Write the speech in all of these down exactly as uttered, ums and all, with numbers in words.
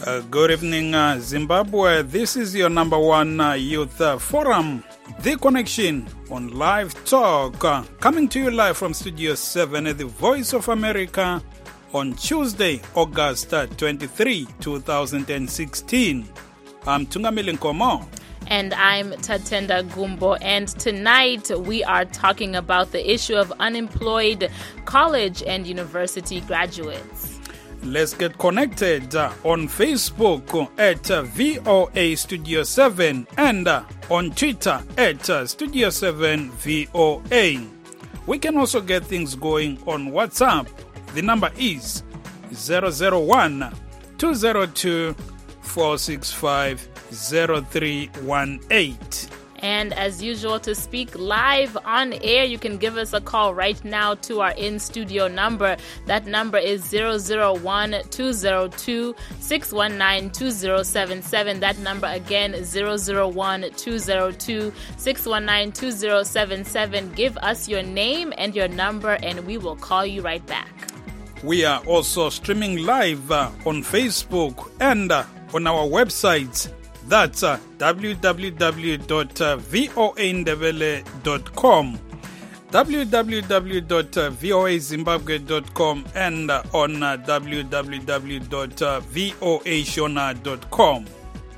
Uh, good evening, uh, Zimbabwe. This is your number one uh, youth uh, forum, The Connection on Live Talk, uh, coming to you live from Studio seven at the Voice of America on Tuesday, August uh, twenty-third, twenty sixteen. I'm Tungamile Nkomo. And I'm Tatenda Gumbo. And tonight we are talking about the issue of unemployed college and university graduates. Let's get connected uh, on Facebook at uh, V O A Studio seven and uh, on Twitter at uh, Studio seven V O A. We can also get things going on WhatsApp. The number is zero zero one, two zero two, four six five, zero three one eight. And as usual, to speak live on air, you can give us a call right now to our in-studio number. That number is zero zero one, two zero two, six one nine, two zero seven seven. That number again, zero zero one, two zero two, six one nine, two zero seven seven. Give us your name and your number, and we will call you right back. We are also streaming live uh, on Facebook and uh, on our website. That's uh, w w w dot voa ndebele dot com, w w w dot voa zimbabwe dot com, and uh, on uh, w w w dot voa shona dot com.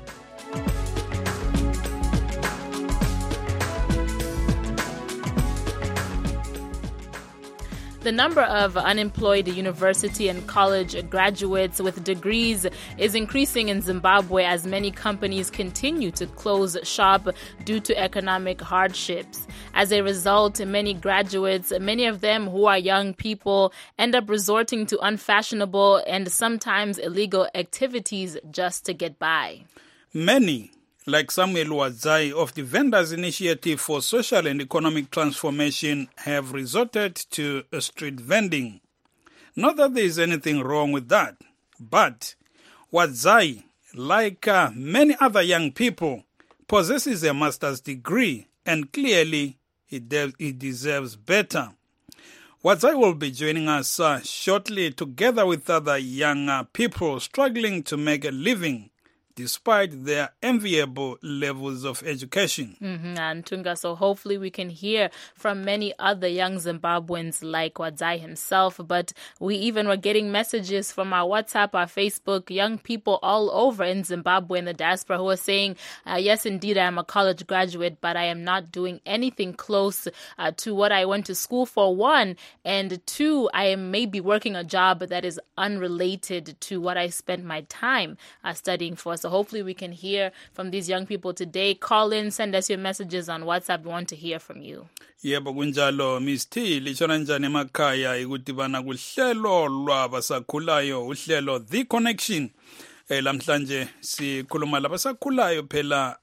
The number of unemployed university and college graduates with degrees is increasing in Zimbabwe as many companies continue to close shop due to economic hardships. As a result, many graduates, many of them who are young people, end up resorting to unfashionable and sometimes illegal activities just to get by. Many, like Samuel Wadzai of the Vendors Initiative for Social and Economic Transformation, have resorted to street vending. Not that there is anything wrong with that, but Wadzai, like uh, many other young people, possesses a master's degree, and clearly he, de- he deserves better. Wadzai will be joining us uh, shortly together with other young uh, people struggling to make a living despite their enviable levels of education. Mm-hmm. And Tunga, so hopefully we can hear from many other young Zimbabweans like Wadzai himself. But we even were getting messages from our WhatsApp, our Facebook, young people all over in Zimbabwe in the diaspora who are saying, uh, yes, indeed, I am a college graduate, but I am not doing anything close uh, to what I went to school for, one. And two, I am maybe working a job that is unrelated to what I spent my time uh, studying for. So hopefully we can hear from these young people today. Call in, send us your messages on WhatsApp. We want to hear from you. Yebo kunjalo Miss T lishona njani emakhaya ikudibana kuhlelo lwabasakhulayo uhlelo The Connection. Eh lamhlanje sikhuluma labasakhulayo phela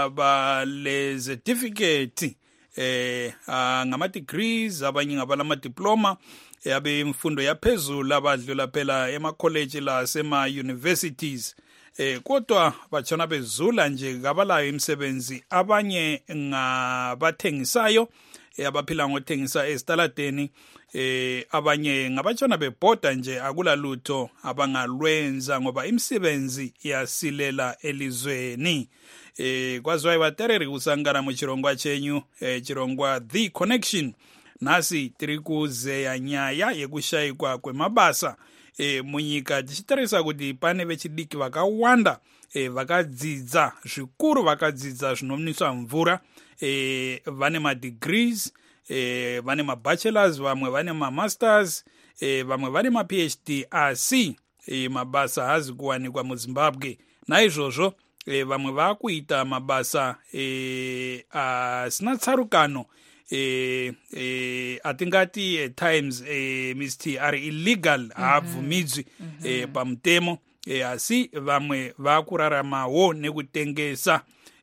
abale certificate eh ngama degrees abanye ngabalama diploma yabe imfundo yaphezulu abadlula phela ema college la sema universities. Eh kodwa bachona bezula nje kabalayo imisebenzi abanye ngabathengisayo abaphila ngothengisa esitaladeni eh abanye ngabachona bebhoda nje akula lutho abangalwenza ngoba imisebenzi iyasilela elizweni. Eh kwazwayi batereri kusangana mu chirongwa chenyu eh chirongwa The Connection nasi tiri kuzeya nyaya yekushayikwa kwemabasa. E, munyika tichitarisa kuti pane vechidiki vakawanda e, vakadzidza zvikuru vakadzidza zvinomwisa mvura e, vane madegrees e, vane mabachelors vamwe vane mamasters e, vamwe vane maphd asi e, mabasa hazi kuwanikwa muZimbabwe naizvozvo e, vamwe vakuita mabasa e, asina tsarukano eh eh atingati at times eh Mister are illegal abvumidzwi eh pamtemo eh asi vamwe vakuraramawo nekutengesa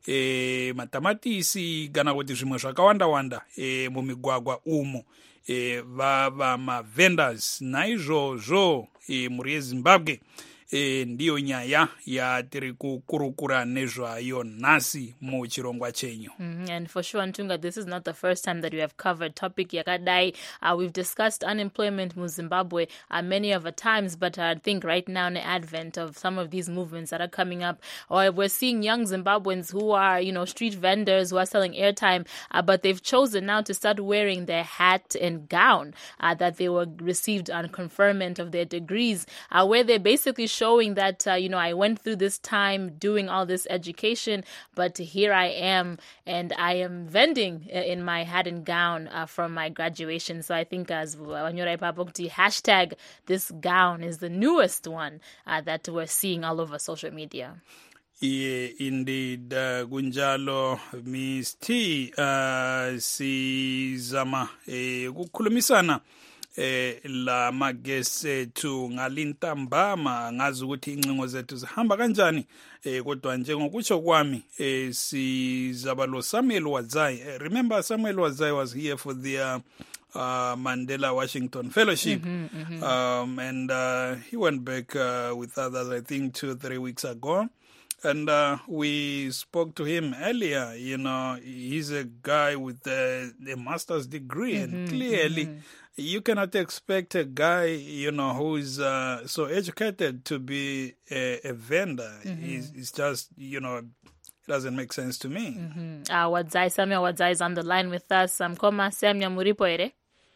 eh matamatisi kana kuti zvimwe zvakawanda wanda eh mumigwagwa umo eh vava ma vendors naizvozvo eh muri yeZimbabwe e ndiyo nyaya yatiri kukurukura nezvayo nhasi muchirongwa chenyu. Mm, and for sure, Ntunga, this is not the first time that we have covered topic yakadai. Uh, we've discussed unemployment in Zimbabwe uh, many of the times, but I think right now in the advent of some of these movements that are coming up, or we're seeing young Zimbabweans who are, you know, street vendors who are selling airtime, uh, but they've chosen now to start wearing their hat and gown uh, that they were received on conferment of their degrees, uh, where they're basically showing that, uh, you know, I went through this time doing all this education, but here I am, and I am vending in my hat and gown uh, from my graduation. So I think as Wanyora Ipapokti, hashtag this gown is the newest one uh, that we're seeing all over social media. Yeah, indeed, uh, kunjalo Miss T, uh, sizama eh, kukhulumisana eh la magesi ethu ngalintambama ngazi ukuthi incingo zethu zihamba kanjani eh kodwa njengokutsho kwami eh sizaba lo Samuel Wadzai. eh, remember Samuel Wadzai was here for the uh, uh, Mandela Washington Fellowship. Mm-hmm, mm-hmm. Um, and uh, he went back uh, with others I think two or three weeks ago. And uh, we spoke to him earlier. You know, he's a guy with a, a master's degree, mm-hmm, and clearly mm-hmm. you cannot expect a guy, you know, who is uh, so educated to be a, a vendor. Mm-hmm. He's, it's just, you know, it doesn't make sense to me. Mm-hmm. Uh, Wadzai, Samuel Wadzai is on the line with us. Um, Koma Samuel Muripo ere?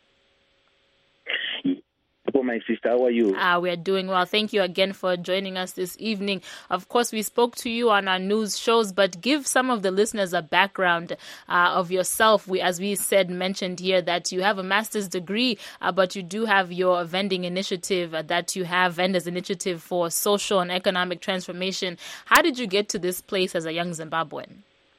My sister, how are you? Ah, we are doing well. Thank you again for joining us this evening. Of course, we spoke to you on our news shows, but give some of the listeners a background uh, of yourself. We, as we said, mentioned here that you have a master's degree, uh, but you do have your vending initiative uh, that you have, Vendors Initiative for Social and Economic Transformation. How did you get to this place as a young Zimbabwean?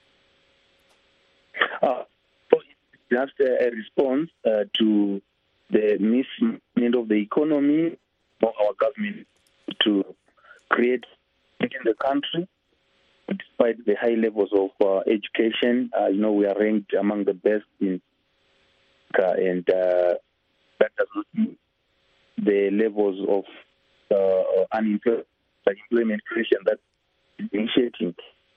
Uh, so just a response uh, to the mismanagement of the economy of our government to create in the country, despite the high levels of uh, education. Uh, you know, we are ranked among the best in Africa, and uh, that does not mean the levels of uh, unemployment, employment creation that is initiating.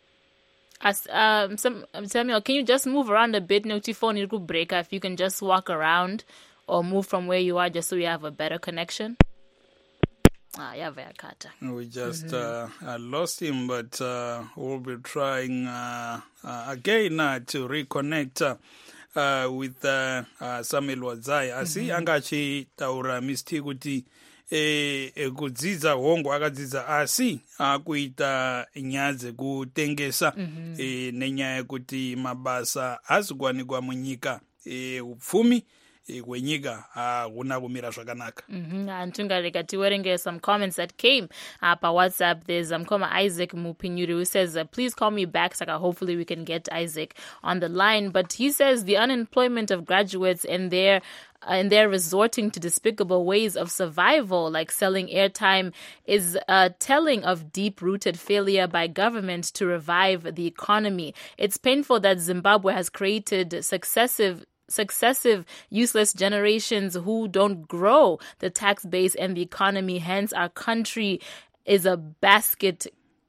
As um, some, Samuel, can you just move around a bit? No, phone you could break. If you can just walk around or move from where you are just so we have a better connection. Ah, yeah, very kata. We just mm-hmm. uh, lost him, but uh, we'll be trying uh, uh, again uh, to reconnect uh, uh, with uh, uh, Samuel Wadzai. Asi mm-hmm. angachi taura misti kuti e kudzidza hongo akadzidza asi akuita nyadze kutengesa mm-hmm. e nenyaya yekuti mabasa azikwanikwa munyika e upfumi kwenyika hakuna kumira zvakanaka. Mhm. Ntungareka tiwerenge some comments that came up on WhatsApp. There's um Koma Isaac Mupinyuri who says uh, please call me back, Saka. Hopefully we can get Isaac on the line. But he says the unemployment of graduates and their and they're resorting to despicable ways of survival, like selling airtime, is uh, telling of deep-rooted failure by government to revive the economy. It's painful that Zimbabwe has created successive successive useless generations who don't grow the tax base and the economy. Hence, our country is a basket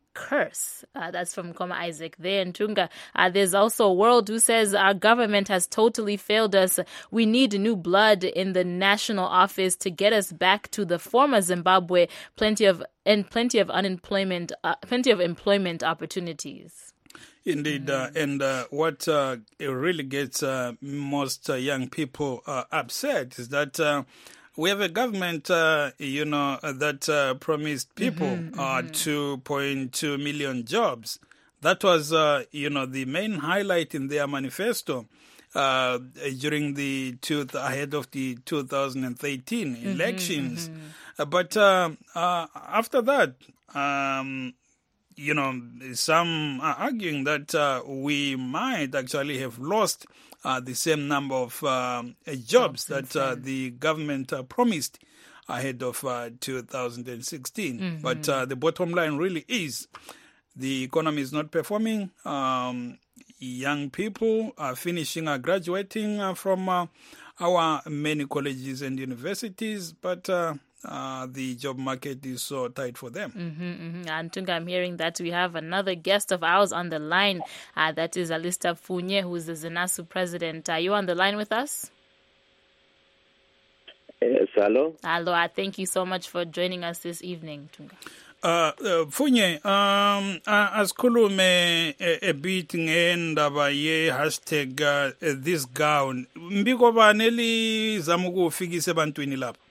curse. Uh, that's from Koma Isaac there in Tunga. Uh, there's also World who says our government has totally failed us. We need new blood in the national office to get us back to the former Zimbabwe. Plenty of and plenty of unemployment, uh, plenty of employment opportunities. Indeed, mm. uh, and uh, what uh, really gets uh, most uh, young people uh, upset is that uh, we have a government, uh, you know, that uh, promised people mm-hmm, uh, mm-hmm. two point two million jobs. That was, uh, you know, the main highlight in their manifesto uh, during the two, ahead of the two thousand thirteen mm-hmm, elections. Mm-hmm. Uh, but uh, uh, after that, um, you know, some are arguing that uh, we might actually have lost uh, the same number of uh, jobs that uh, the government uh, promised ahead of uh, two thousand sixteen. Mm-hmm. But uh, the bottom line really is the economy is not performing. Um, young people are finishing, are graduating uh, from uh, our many colleges and universities, but uh, uh, the job market is so tight for them. Mm-hmm, mm-hmm. And Tunga, I'm hearing that we have another guest of ours on the line. Uh, that is Alista Funye, who is the ZINASU president. Are you on the line with us? Yes, hello. Hello, uh, thank you so much for joining us this evening, Tunga. Uh, uh, Funye, um, uh, asikhulume a bit ngendaba ye hashtag uh, this gown. Mbiko bani elizama ukufikisa ebantwini lapha?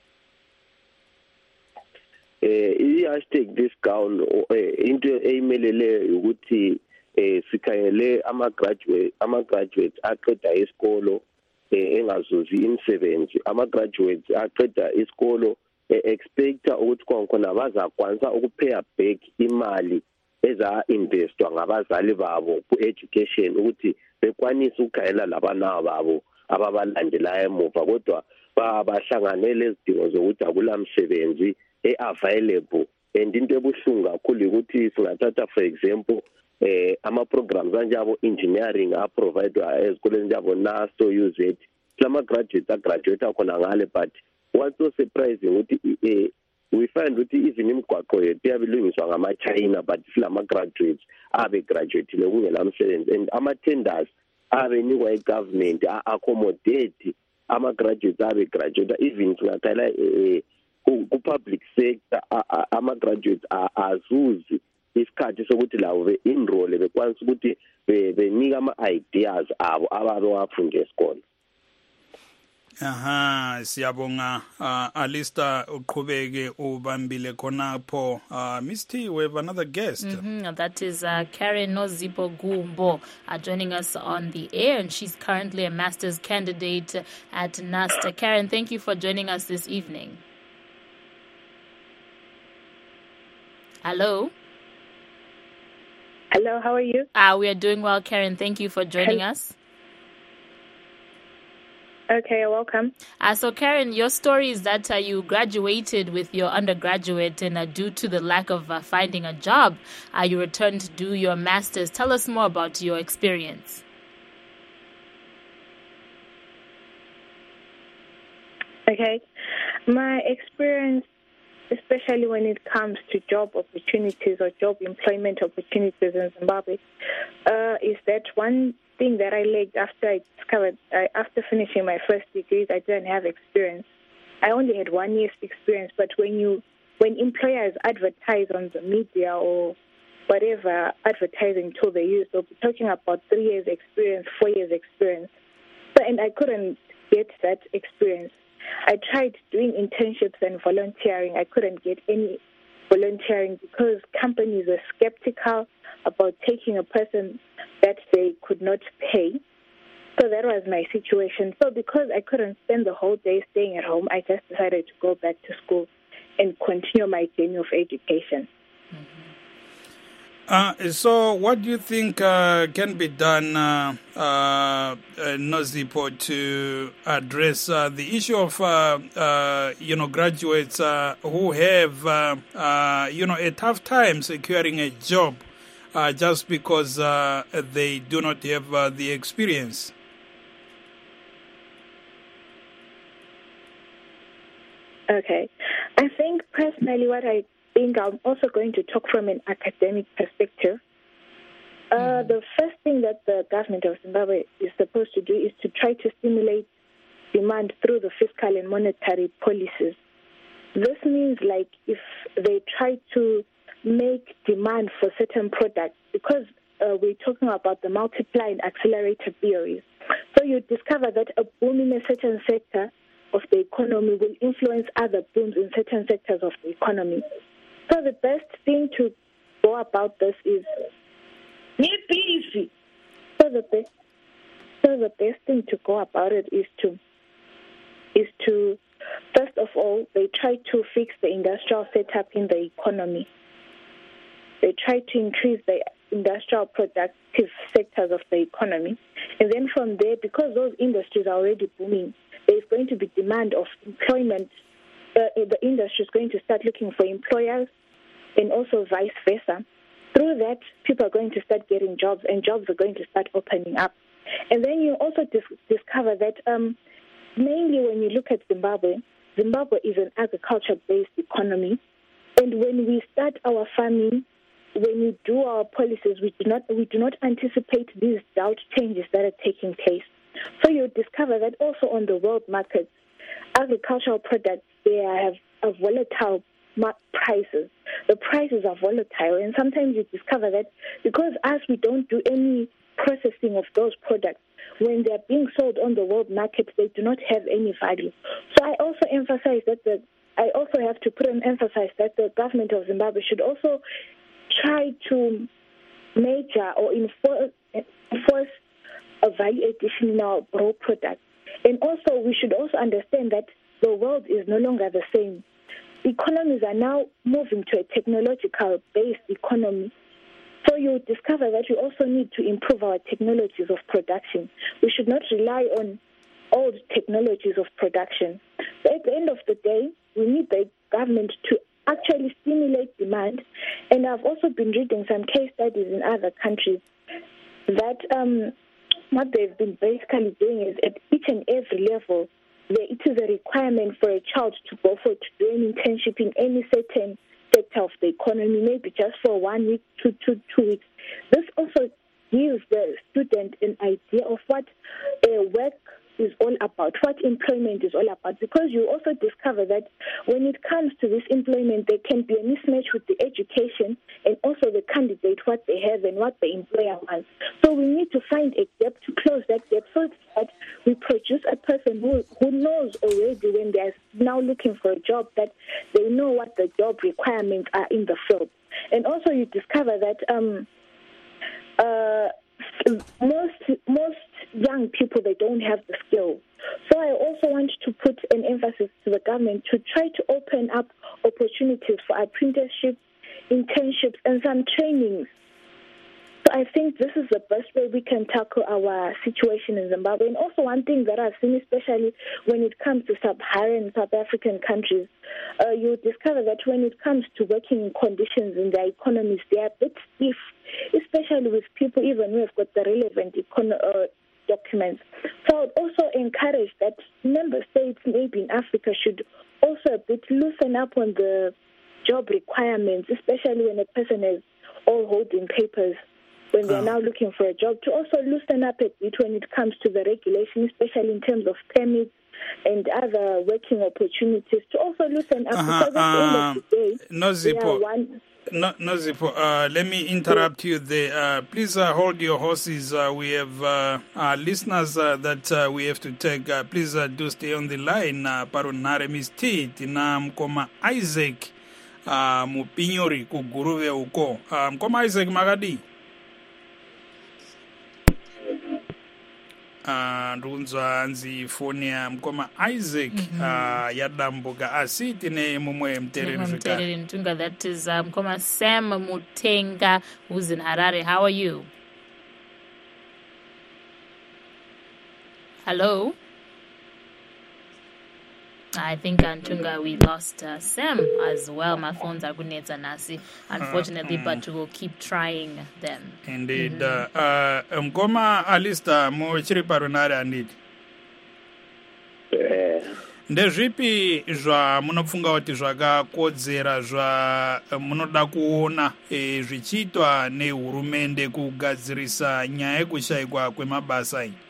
Eh i hashtag this gown into eyimelele ukuthi eh sikhangele ama graduate ama graduates aqeda isikolo engazuzi imisebenzi, ama graduates aqeda isikolo expecta ukuthi konke bazakwanisa ukupay back imali eza investwa ngabazali babo ku education ukuthi bekwanisa ukukhayela labana babo ababalandelayo emuva, kodwa babahlanganele izidingo zokuthi akulamsebenzi e-available. And into ebuhlungu kakhulu ukuthi singathatha for example eh ama programs anjabo engineering a provided ezikoleni njabo naso U Z lama graduates a graduate akhona ngale, but what's so surprising ukuthi eh we find ukuthi even imigwaqo yethu yabilungiswa ngama China, but silama graduates abe graduate lekungela umsebenzi, and ama tenders abe nikwa igovernment accommodate ama graduates abe graduate. Even singathatha eh ku public sector ama graduates azuzi isikhathi sokuthi lawo be enroll bekwanisa ukuthi benika ama ideas abo ababe wafunda esikole. Aha, siyabonga uh, Alista uqhubeke ubambile khonapho. Uh, Miss T, we have another guest. Mm-hmm. That is uh, Karen Nozipho Gumbo uh, joining us on the air, and she's currently a master's candidate at NUST. Karen, thank you for joining us this evening. Hello. Hello, how are you? Uh, we are doing well, Karen. Thank you for joining Hello. us. Okay, you're welcome. Uh, so, Karen, your story is that uh, you graduated with your undergraduate, and uh, due to the lack of uh, finding a job, uh, you returned to do your master's. Tell us more about your experience. Okay, my experience, especially when it comes to job opportunities or job employment opportunities in Zimbabwe, uh, is that one thing that I lacked after I discovered, uh, after finishing my first degree, I didn't have experience. I only had one year's experience, but when you, when employers advertise on the media or whatever advertising tool they use, they'll be talking about three years experience, four years experience. So, and I couldn't get that experience. I tried doing internships and volunteering. I couldn't get any volunteering because companies were skeptical about taking a person that they could not pay. So that was my situation. So because I couldn't spend the whole day staying at home, I just decided to go back to school and continue my journey of education. Mm-hmm. Uh, so what do you think uh, can be done, uh, uh, Nozipho, to address uh, the issue of, uh, uh, you know, graduates uh, who have, uh, uh, you know, a tough time securing a job uh, just because uh, they do not have uh, the experience? Okay. I think personally what I I think I'm also going to talk from an academic perspective. Uh, mm. The first thing that the government of Zimbabwe is supposed to do is to try to stimulate demand through the fiscal and monetary policies. This means like if they try to make demand for certain products, because uh, we're talking about the multiply and accelerator theories. So you discover that a boom in a certain sector of the economy will influence other booms in certain sectors of the economy. So the best thing to go about this is easy. So the best, so the best thing to go about it is to is to first of all they try to fix the industrial setup in the economy. They try to increase the industrial productive sectors of the economy, and then from there, because those industries are already booming, there is going to be demand of employment. Uh, the industry is going to start looking for employers, and also vice versa. Through that, people are going to start getting jobs, and jobs are going to start opening up. And then you also dis- discover that um, mainly when you look at Zimbabwe, Zimbabwe is an agriculture-based economy, and when we start our farming, when we do our policies, we do not we do not anticipate these doubt changes that are taking place. So you discover that also on the world markets, agricultural products, they have a volatile prices. The prices are volatile, and sometimes you discover that because as we don't do any processing of those products, when they're being sold on the world market, they do not have any value. So I also emphasize that the I also have to put an emphasis that the government of Zimbabwe should also try to measure or enforce, enforce a value addition in our raw products. And also, we should also understand that the world is no longer the same. Economies are now moving to a technological-based economy. So you discover that we also need to improve our technologies of production. We should not rely on old technologies of production. So at the end of the day, we need the government to actually stimulate demand. And I've also been reading some case studies in other countries that um, what they've been basically doing is at each and every level, it is a requirement for a child to go for to do an internship in any certain sector of the economy, maybe just for one week, two, two, two weeks. This also gives the student an idea of what uh, work is all about, what employment is all about, because you also discover that when it comes to this employment, there can be a mismatch with the education and also the candidate, what they have and what the employer wants. So we need to find a gap to close that gap so that we produce a person who, who knows already when they're now looking for a job that they know what the job requirements are in the field. And also you discover that um, uh, most most young people, they don't have the skill. So I also want to put an emphasis to the government to try to open up opportunities for apprenticeships, internships, and some trainings. So I think this is the best way we can tackle our situation in Zimbabwe. And also one thing that I've seen, especially when it comes to sub-Saharan South African countries, uh, you discover that when it comes to working conditions in their economies, they are a bit stiff, especially with people even who have got the relevant econ- uh, documents. So I would also encourage that member states, maybe in Africa, should also a bit loosen up on the job requirements, especially when a person is all holding papers, when they're oh. now looking for a job, to also loosen up a bit when it comes to the regulation, especially in terms of permits and other working opportunities, to also loosen up, uh-huh. because at the end of the day, no, Zippo. One... No, no, Zippo. Uh, let me interrupt you there. Uh, please uh, hold your horses. Uh, we have uh, uh, listeners uh, that uh, we have to take. Uh, please uh, do stay on the line. Parunare Miss T, Tina Mkoma Isaac, uh, Mupinyori, Kuguruve Uko. Uh, Mkoma Isaac Magadi. Ndunzwa nzi foni ya Mkoma Isaac mm-hmm. uh, yadambuka asi tine mumwe mtereni mtereni mtunga. That is uh, Mkoma Sam Mutenga, who's in Harare. How are you? Hello? I think Antunga, we lost uh, Sam as well. My phones are good nasi, unfortunately, uh, but we will keep trying them. Indeed. Mm-hmm. uh, Mkoma Alista mo chiri parunare andid. Ndezvipi zva munofunga kuti zvakakodzera zva munoda kuona e, zvichiitwa nehurumende kugadzirisa nyaya yekushayikwa kwemabasa iyi?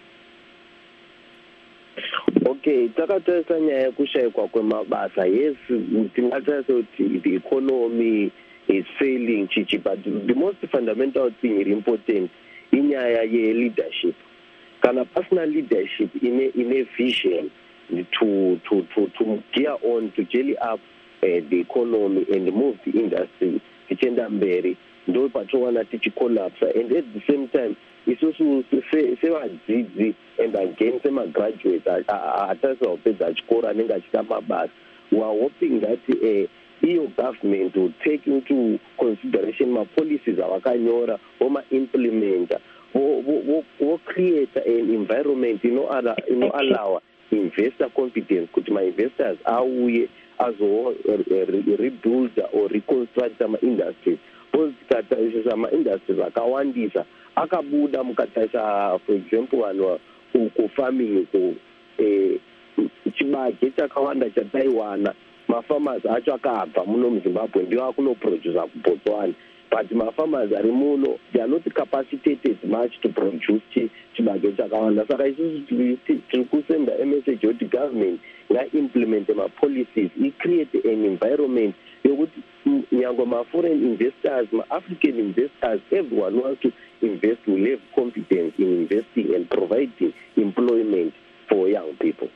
Okay, takatarisa nyaya yekushayikwa kwemabasa, yes, tingatarisa kuti the economy is failing chichi, but the most fundamental thing is important inyaya ye-leadership. Kana personal leadership in a, in a vision to to to to gear on to jelly up uh, the economy and move the industry tichenda mberi ndo pachowana tichicollapse, and at the same time it's also sevadzidzi and again sema-graduates atasva kupedza chikora anenge achita mabasa. We are hoping that uh, E U government will take into consideration ma-policies avakanyora voma-implementa will create an environment ino-allow investor confidence kuti ma-investors auye azo rebuild or reconstruct ma-industries. Because tikatarisa ma-industries akawandisa akabuda mukatarisa, for example, vanhu kufarming ku chibage chakawanda chataiwana mafarmers acho akabva muno muZimbabwe ndio akunoproduce kuBotswana, but mafarmers ari muno they are not capacitated much to produce chibage chakawanda. Saka isusu tiri kusenda a message kuti government nga-implement ma-policies, i-create an environment yokuti nyangwe ma-foreign investors, ma-African investors, everyone wants to invest will have confidence in investing and providing employment for young people.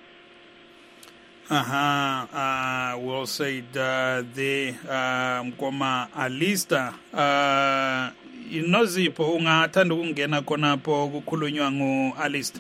Aha, uh, well said. Uh, the Mkoma uh, Alista uh, inozipho ungathanda ukungena khonapho kukhulunywa ngo Alista.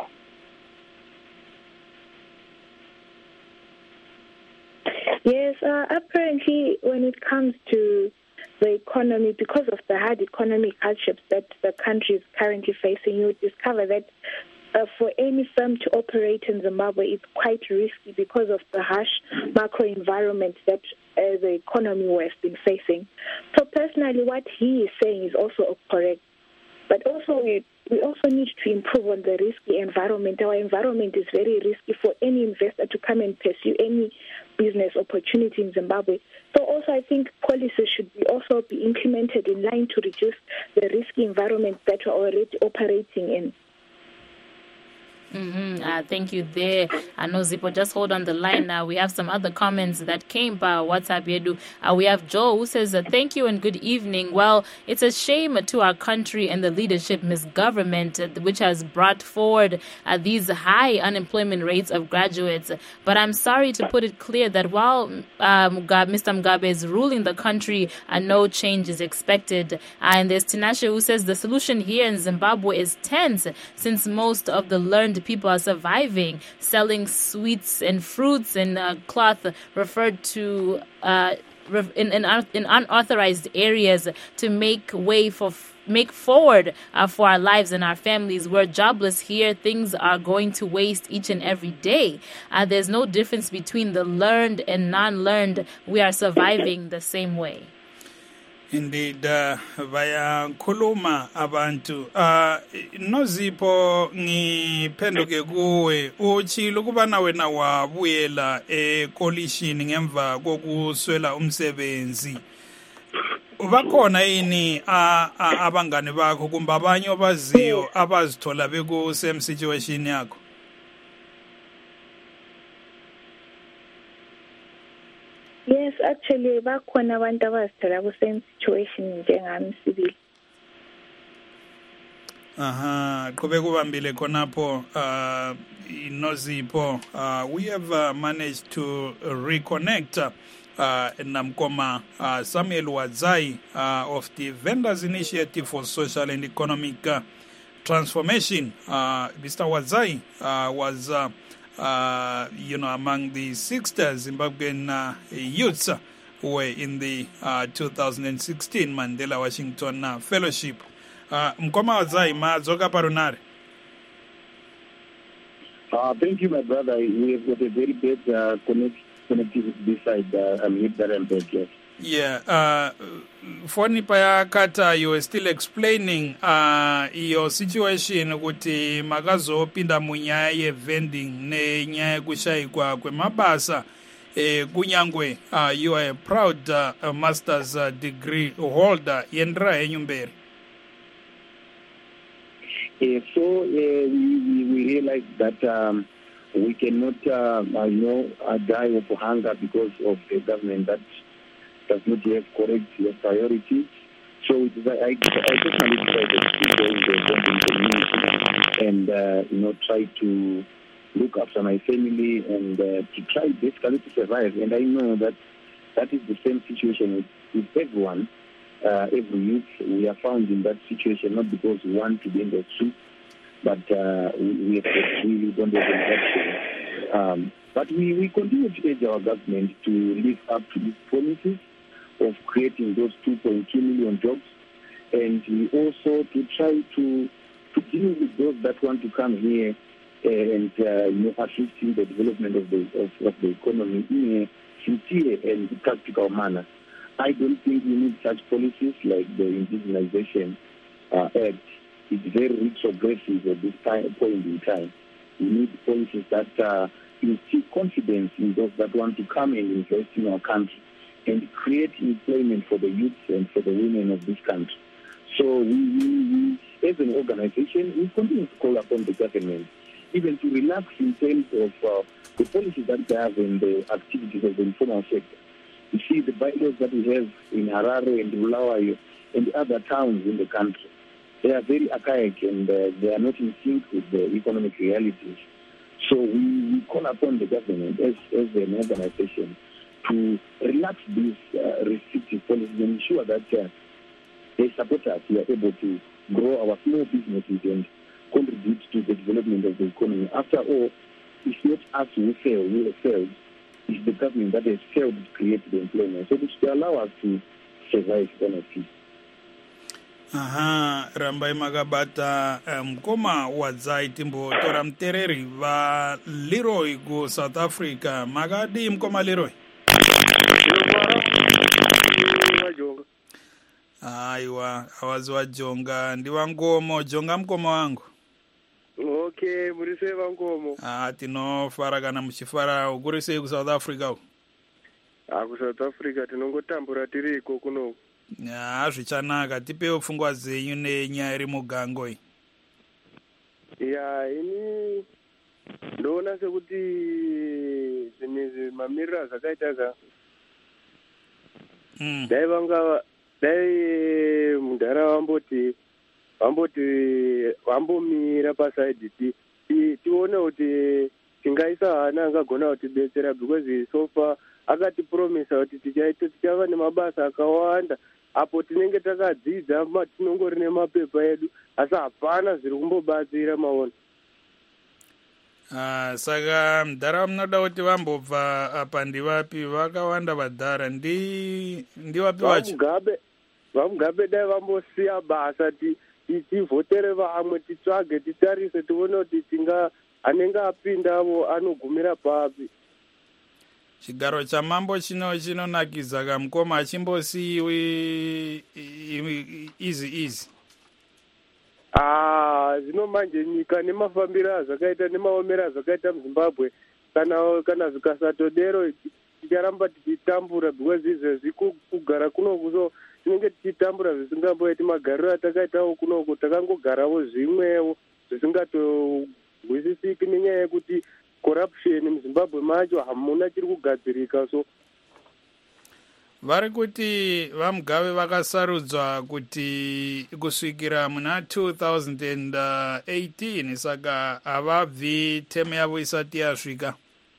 Yes, uh, apparently when it comes to the economy, because of the hard economic hardships that the country is currently facing, you discover that Uh, for any firm to operate in Zimbabwe, it's quite risky because of the harsh macro environment that uh, the economy has been facing. So personally, what he is saying is also correct. But also we, we also need to improve on the risky environment. Our environment is very risky for any investor to come and pursue any business opportunity in Zimbabwe. So also I think policies should be also be implemented in line to reduce the risky environment that we're already operating in. Mm-hmm. Uh, thank you there. I know Zippo, just hold on the line now. We have some other comments that came by WhatsApp. Yedu. Uh, we have Joe who says, uh, thank you and good evening. Well, it's a shame to our country and the leadership misgovernment, uh, which has brought forward uh, these high unemployment rates of graduates. But I'm sorry to put it clear that while uh, Mugabe, Mister Mugabe is ruling the country, uh, no change is expected. Uh, and there's Tinashe who says the solution here in Zimbabwe is tense, since most of the learned people are surviving, selling sweets and fruits and uh, cloth referred to uh, in, in, in unauthorized areas to make way for make forward uh, for our lives and our families. We're jobless here. Things are going to waste each and every day. Uh, there's no difference between the learned and non-learned. We are surviving the same way. Indeed, uh, vaya khuluma abantu uh, Nozipho ngiphenduke kuwe utshilo kubana wena wabuyela ekolishini ngemva kokuswela umsebenzi. Bakhona yini abangane bakho kumbe abanye abaziyo abazithola beku same situation yakho? Yes, actually, bakhona abantu abazithola ku same situation njengami sibili. Aha, qhubeka ubambile khonapho uh Nozipho. Uh, we have uh, managed to reconnect uh, uh, Namkoma uh, Samuel Wadzai uh, of the Vendors Initiative for Social and Economic uh, Transformation. Uh, Mister Wadzai uh, was uh, Uh, you know, among the sixty Zimbabwean uh, youths uh, who were in the uh, two thousand sixteen Mandela Washington uh, Fellowship. Uh, Mkoma Wadzai, mazoka parunare. Uh, thank you, my brother. We have got a very bad uh, connect, connectivity this side. Uh, I'm here that I'm back, yes. Yeah, uh, Foni Payakata, you were still explaining uh, your situation kuti magazo pinda munyaya ye vending ne nyaya kushaikwa kwe mabasa eh, kunyangwe. Uh, you are a proud uh, master's uh, degree holder yendra enyumberi. Uh, so uh, we, we, we realize that um, we cannot uh, uh, you know, uh, die of hunger because of the government that does not have correct your priorities. So it is, I, I personally decided to join the community and, uh, you know, try to look after my family and uh, to try basically to survive. And I know that that is the same situation with, with everyone, uh, every youth. We are found in that situation not because we want to be in the street, but uh, we, we, have, we don't have an option. Um, but we, we continue to urge our government to live up to these promises of creating those two point two million jobs, and we also to try to to deal with those that want to come here and uh, you know, assist in the development of the of, of the economy in a sincere and practical manner. I don't think we need such policies like the Indigenization uh, Act. It's very retrogressive at this time, point in time. We need policies that uh, instill confidence in those that want to come and invest in our country and create employment for the youth and for the women of this country. So we, we, we as an organization, we continue to call upon the government even to relax in terms of uh, the policies that they have in the activities of the informal sector. You see the bylaws that we have in Harare and Bulawayo and other towns in the country. They are very archaic and uh, they are not in sync with the economic realities. So we, we call upon the government as, as an organization to relax these uh, restrictive policies and ensure that uh, they support us. We are able to grow our small businesses and contribute to the development of the economy. After all, it's not us who fail, we have failed. It's the government that has failed to create the employment. So this will allow us to survive honestly. Aha, Rambai Magabata, mkoma wadzai timbo tora mtereri va Leroy go South Africa. Magadi mkoma Leroy. Aiwa, awazwa jonga. Ndiwa ngomo, jonga mkoma wangu. Okay, murise vangomo. Ah, tino faragana muchifara ugurise ku South Africa. Ah, ku South Africa tinongotambura tiriko kuno. Ya, zvichanaka tipewo pfungwa zenyu nenyaya iri mugango iyi. Ya, ini ndoona sekuti zvinhu mamiriro zvakaita za Mm. dai vanga dai mundara vamboti vamboti vambomira pasaidi ti tione kuti tingaisa hana angagona kutidetsera because so far akatipromisa kuti tichaita tichava nemabasa akawanda apo tinenge takadzidza tinongori nemapepa edu asi hapana zviri kumbobatsira maona. Ah, saka mdhara munoda kuti vambobva apa ndivapi vakawanda vadhara ndi ndivapi vacho vamugabe vamugabe dai vambosiya basa ti tivhotere vamwe titsvage titarise tione kuti tinga anenge apinda avo anogumira papi. chigaro chamambo chino chinonakidza kamukoma achimbosiyiwi easy easy. Ah, zvino manje nyika nemafambiro azvakaita nemaomero azvakaita muZimbabwe kana kana zvikasatodero ticharamba tichitambura because izvezvi kugara kunoku so tinenge tichitambura zvisingamboiti magariro atakaitawo kunoku takangogarawo zvimwewo zvisingatozwisisiki nenyaya yekuti corruption muZimbabwe macho hamuna chiri kugadzirika. So vari kuti vamugave vakasarudzwa kuti kusvikira muna two thousand eighteen saka havabvi temu yavo isati yasvika.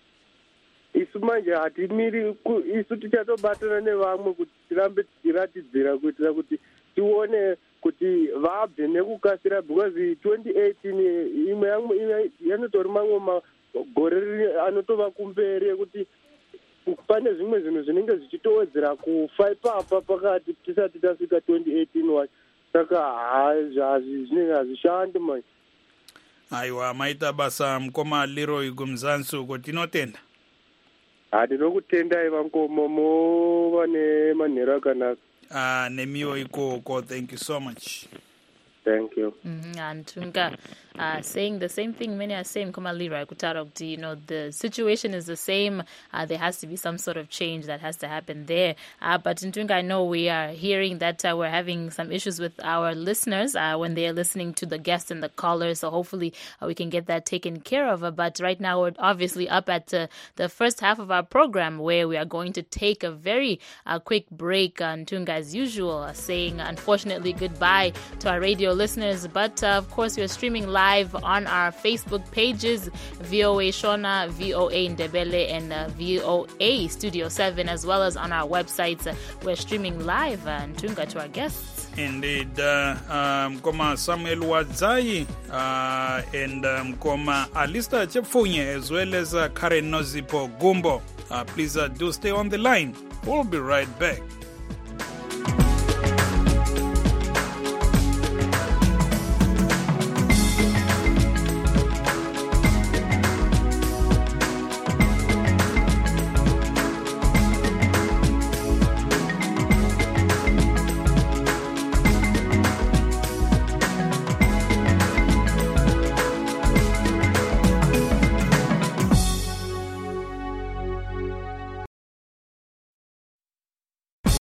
isu manje hatimiri isu tichatobatana nevamwe kuti tirambe tichiratidzira kuitira kuti tione kuti vabve nekukasira because twenty eighteen imwe yamwe yanotori mamwe magore anotova kumberi ekuti pane zvimwe zvinhu zvinenge zvichitowedzera kufa ipapa pakati tisati tasvika twenty eighteen wacho saka zvinenge hazvishandi manje. Aiwa, maita basa mukoma Leroy kumzansi uko tinotenda. Handinokutendai vangomo mova nemanheru akanaka. Ah, nemiwo ikoko. Thank you so much. Thank you. Mm-hmm. And Tunga uh, saying the same thing many are saying, Koma Leroy Kutarokti, you know, the situation is the same. Uh, there has to be some sort of change that has to happen there. Uh, but in Tunga, I know we are hearing that uh, we're having some issues with our listeners uh, when they are listening to the guests and the callers. So hopefully uh, we can get that taken care of. Uh, but right now we're obviously up at uh, the first half of our program where we are going to take a very uh, quick break. And Tunga, as usual, uh, saying unfortunately goodbye to our radio listeners, but uh, of course we're streaming live on our Facebook pages, V O A Shona, V O A Ndebele, and uh, V O A Studio seven, as well as on our websites. Uh, we're streaming live uh, and Tunga to our guests. Indeed, uh, um, Koma Samuel Wadzai uh, and um, Koma Alista Chepfunye, as well as uh, Karen Nozipo Gumbo. Uh, please uh, do stay on the line. We'll be right back.